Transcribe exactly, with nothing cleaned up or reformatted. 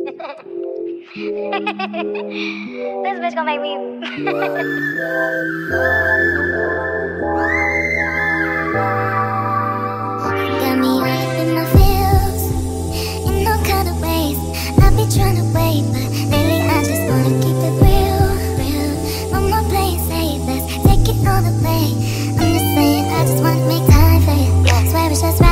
This bitch gonna make me. Got me up in my feels, in all kind of ways. I be trying to wait, but lately I just wanna keep it real, real. No more playing safe, let's take it all the way. I'm just saying, I just wanna make time for you. Swear it's just right.